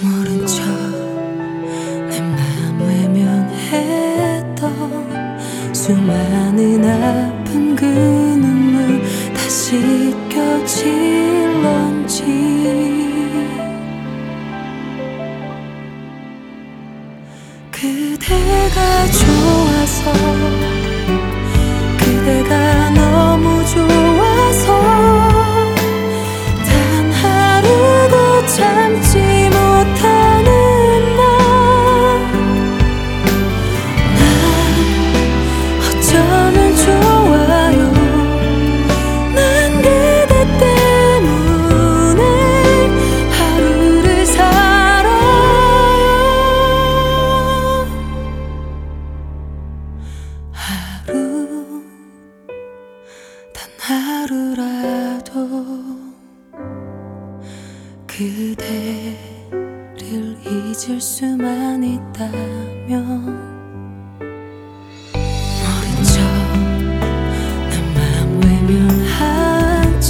모른 척 내 맘 외면했던 수많은 아픈 그 눈물 다 씻겨질런지. 그대가 좋아서, 그대가 너무 좋아서 단 하루도 참지 못하는 날, 난 어쩌면 좋아요. 난 그대 때문에 하루를 살아요. 하루, 단 하루라도 그대를 잊을 수만 있다면, 모른 척 내 맘 외면한 채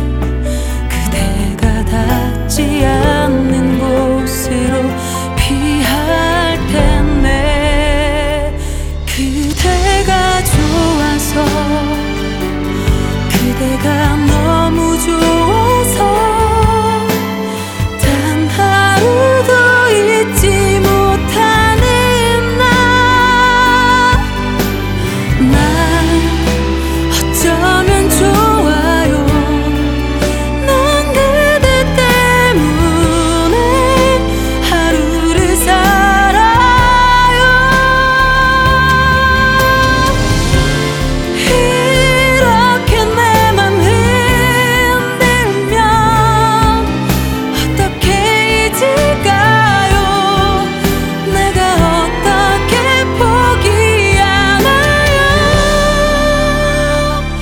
그대가 닿지 않는 곳으로 피할 텐데. 그대가 좋아서, 그대가 너무 좋아서 단 하루도 잊지 못하는 날, 난 어쩌면 좋아요. 난 그대 때문에 하루를 살아요. 이렇게 내 맘 흔들면 어떻게 잊을까요? 내가 어떻게 포기하나요?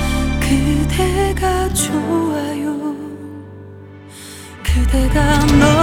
그대가 좋아요. 그대가